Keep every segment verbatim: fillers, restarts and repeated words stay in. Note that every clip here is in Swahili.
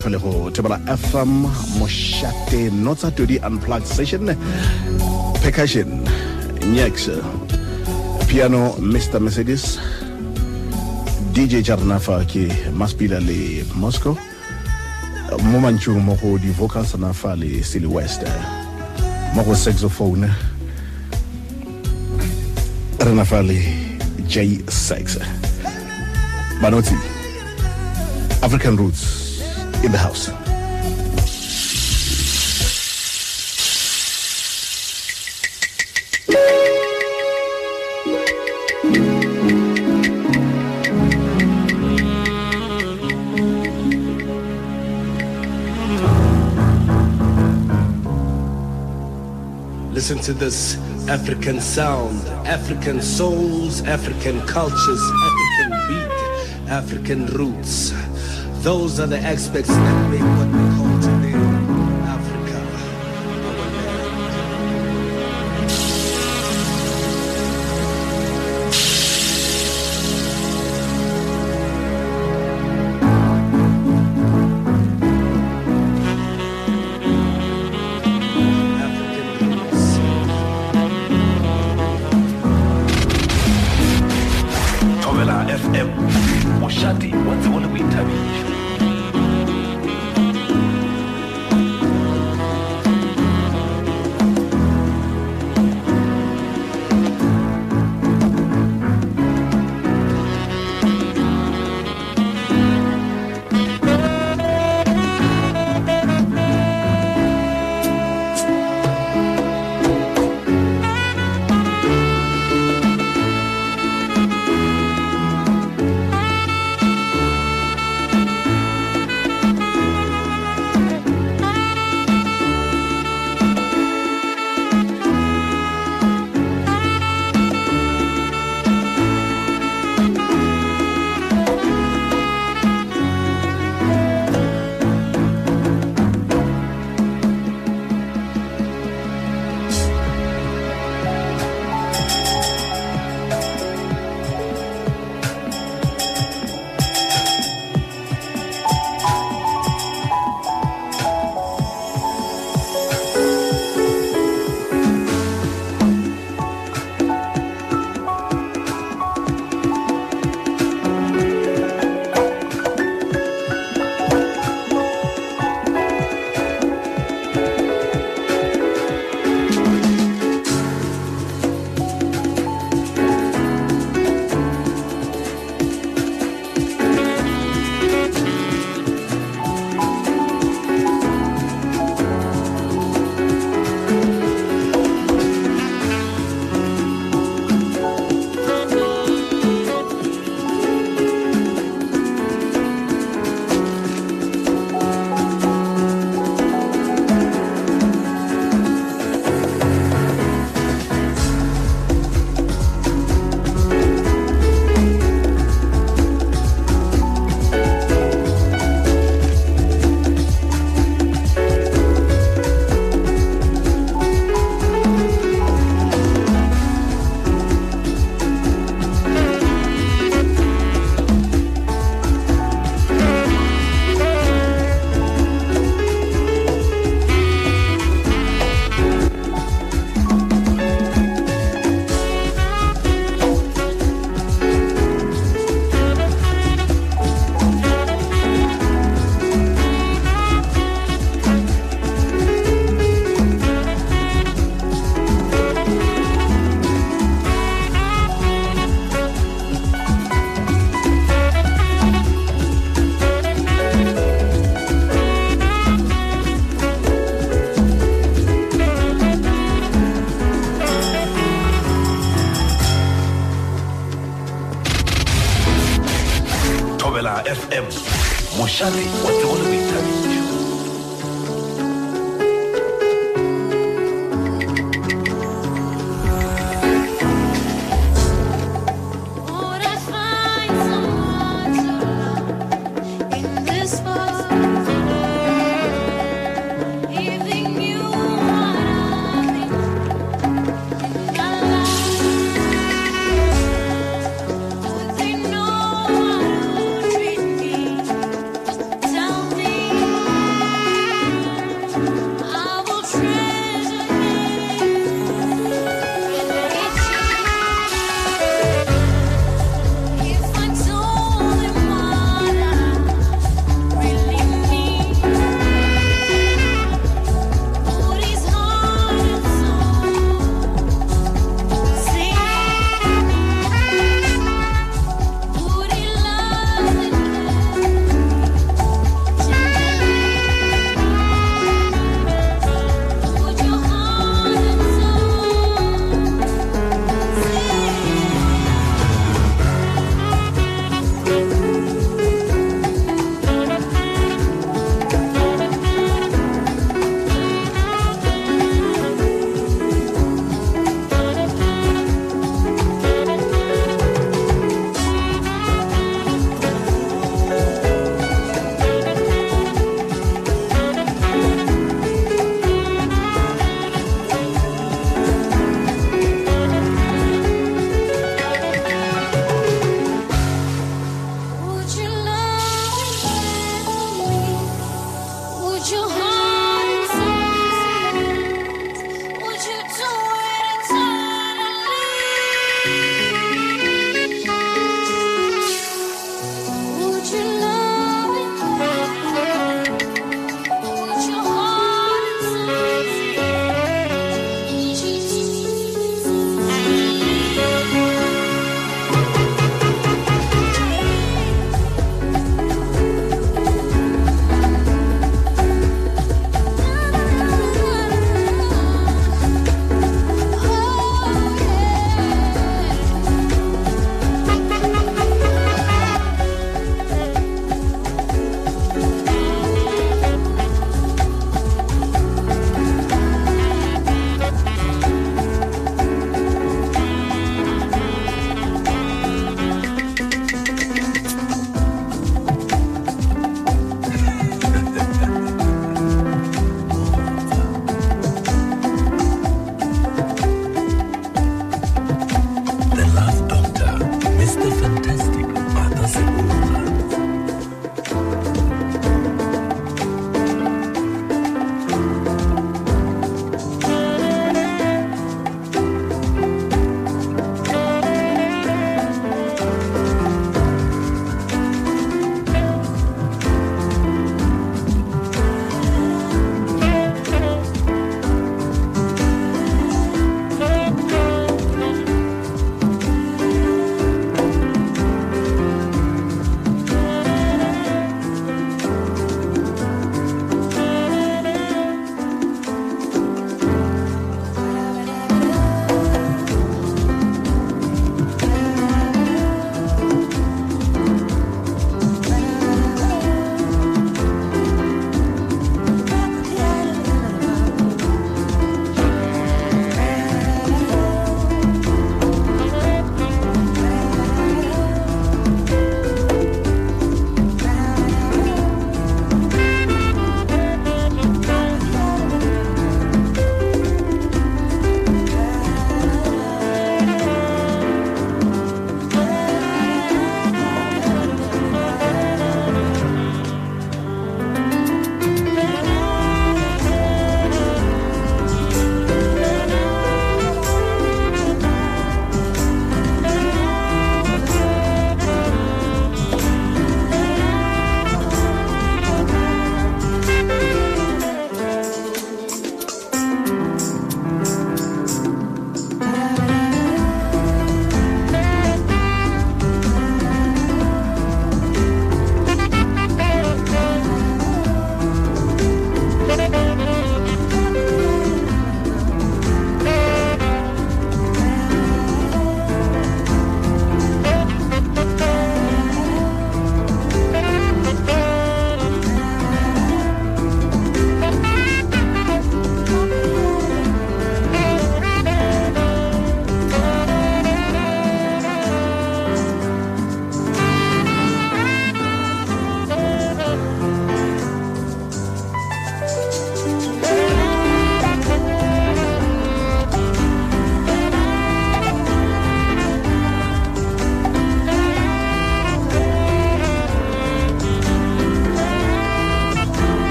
Pelego Tebala F M Moshate Nota to the Unplugged session. Percussion Nyex Piano Mister Mercedes D J Jarnafa ki Maspila le Moscow Momanchu Moko di vocal Sanafa le Silly West Moko saxophone Renafa le J Sax Banoti African Roots in the house. Listen to this African sound, African souls, African cultures, African beat, African roots. Those are the aspects that make what we call today Africa our African roots. Tobela F M Moshati, what's the one we interview? F M Moshati, what's the one we interview? Down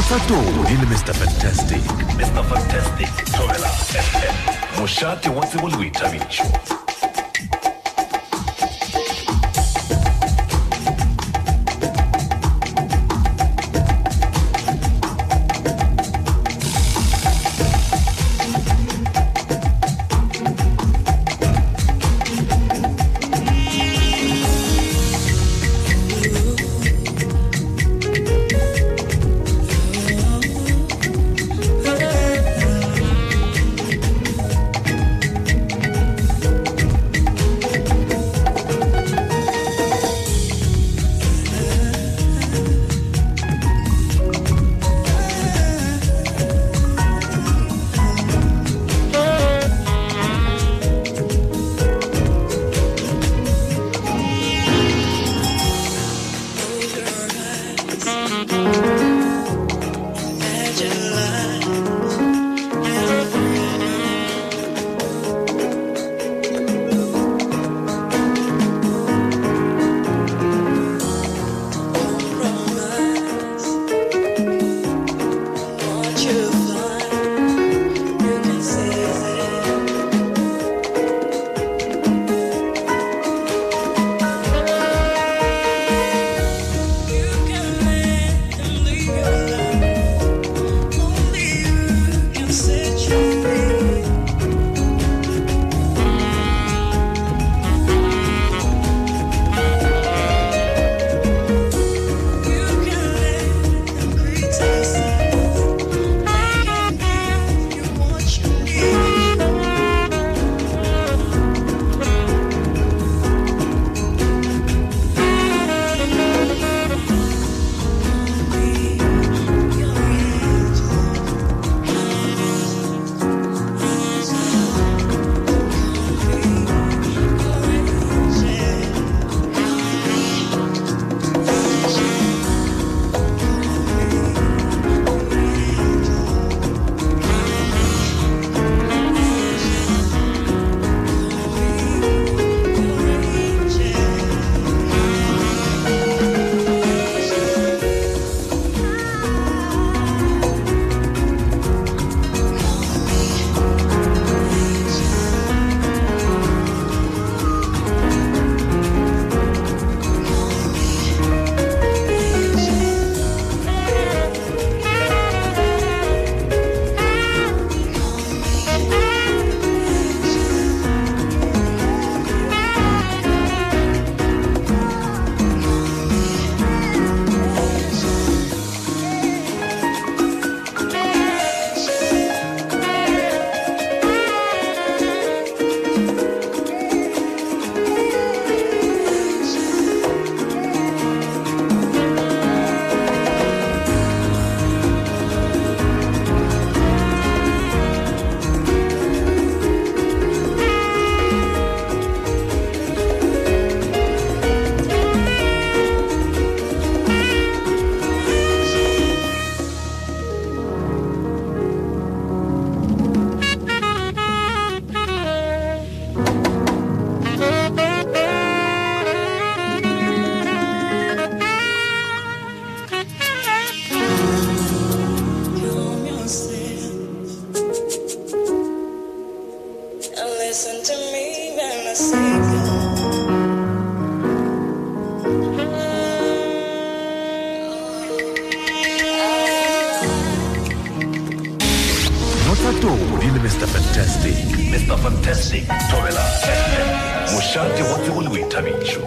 Notsato in Mister Fantastic. Mister Fantastic, Thobela F M. Moshate what's the one we tabicho. Mister Fantastic. Mister Fantastic, Thobela F M. Moshate what's the we tabicho.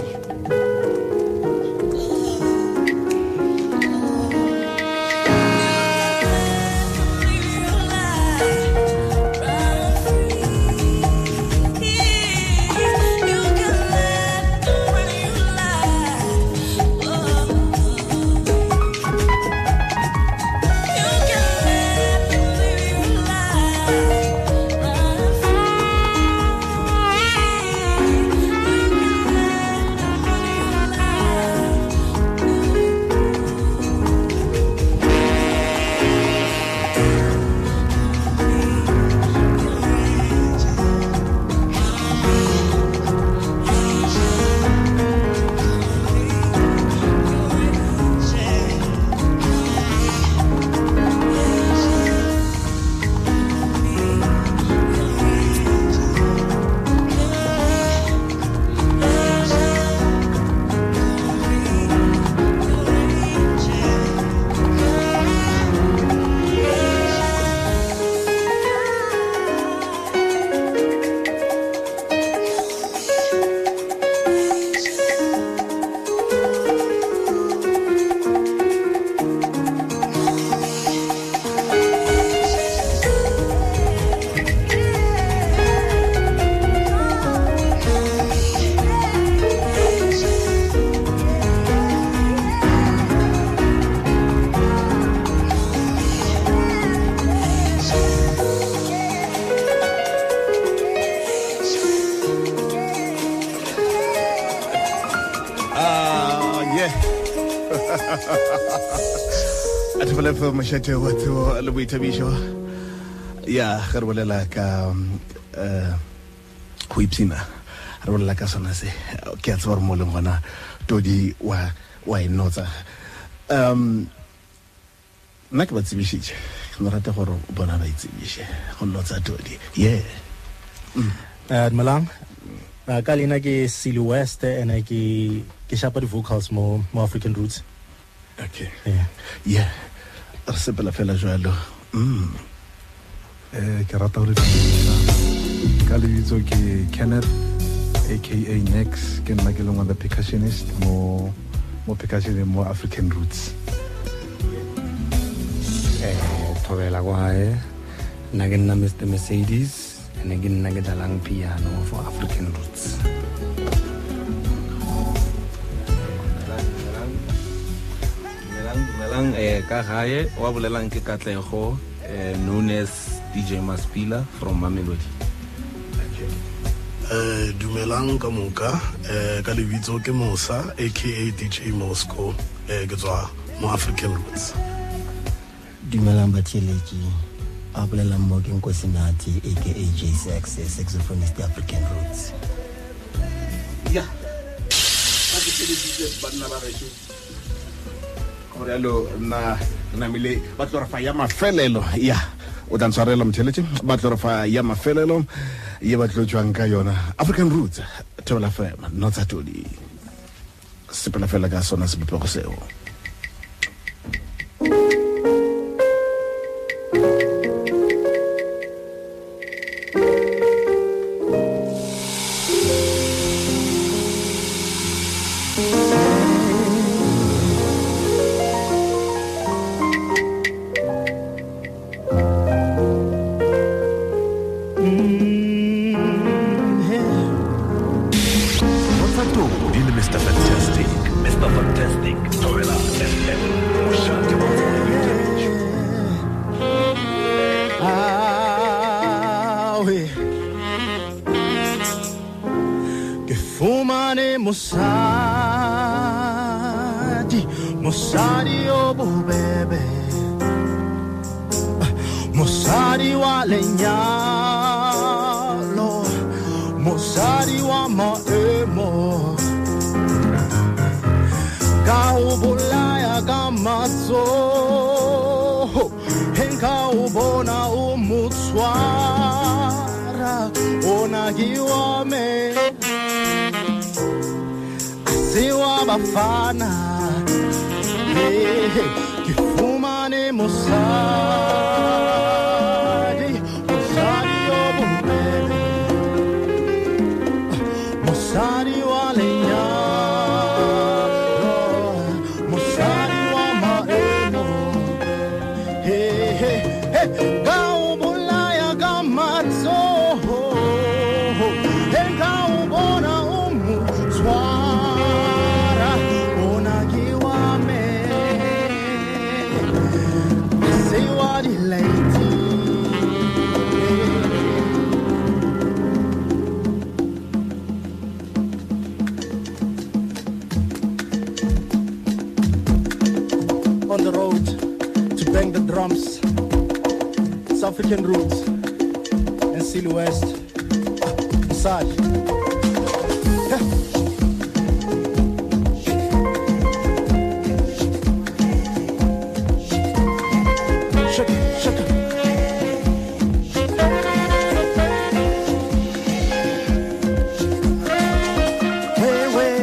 Ati pala fa Moshate wa tso le boithabiso. Ya, re bolela ka eh go ipsina. Re bolela ka sona se. Ke a tswa mo le ngwana todi wa wa inotsa. Um nna ke ba tsebishitse. Ke rata gore bona ba itsebishe. Go notsa todi. Yeah. Uh, Malang, uh, ka lena ke Silo West and I ke ke shapa di vocals mo mo African Roots. Okay. Yeah. Yeah. Re sepela fela jwalo. Mm. Eh ke rata gore ka lebitso ke Kenneth aka Nex ke nna ke le ngwana percussionist mo mo percussion mo African Roots. Eh Thobela kwa hae nna ke nna Mister Mercedes and ke nna ke dalang piano for African Roots. Melang eh ka gae wa bolelang ke Katlego eh known as D J Maspila from Mamelodi. Eh dumelang ka moka eh ka lebitso ke Mosa aka D J Moscow eh ke tswa mo African Roots. Dumelang batheletsi a bolelang mo ke Nkosinathi aka J Sax saxophonist African Roots. Yeah. Ati ke ditse banna ba re gore lo na na mile ba tlo re fa ya mafelelo ya o tla ntshwarela mtheletsi ba tlo re fa ya mafelelo ye ba tlo tswang ka yona African Roots Thobela F M not atodi sepela fela ka sona se bopego seo. Mister Fantastic, Mister Fantastic, Thobela F M, Moshate wa Awe ke fumane mosadi mosadi o bobebe mosadi wa lenyalo mosadi wa maemo ka o bolaya ka matso henka o bona o mutswara ona giwa me asiwa bafana ke fumane mosadi mosadi o bombebe mosadi wa lenyalo on the road to bang the drums. It's African Roots and Silo West. Massage. Shake it, shake it. Way, way.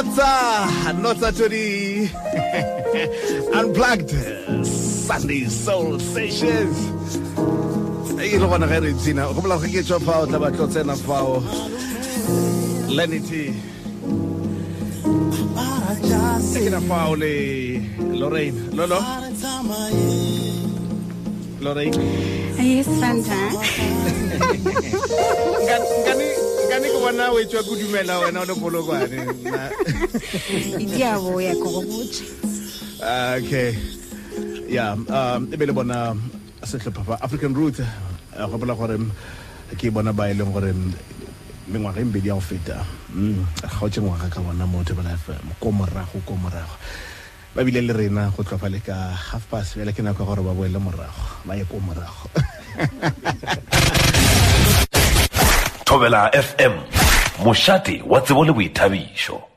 Notsa, Notsa to the Unplugged Sunday Soul Sessions. Hey, lo bona gere tsina. Go bola go ke tswa fa o tla ba tlotsena fa o. Lenity. Sekena fa o le Lorraine. Lolo. Lorraine. Yes, Fanta. Ngani ngani ko wana we tswa kudumela wena o le polokwane. Idiabo ya go botse. Okay. Yeah, um e bele bona setlhopha African Root go bola gore ke bona ba ile gore mengwaga e mbedi ya go feta mm ga o tsengwa ka bona motho bana F M ko morago ko morago ba bile le rena go tlofa le ka half past fela ke nako gore ba boele morago ba ye ko morago. Thobela F M Moshate wa tsebo le boithabišo.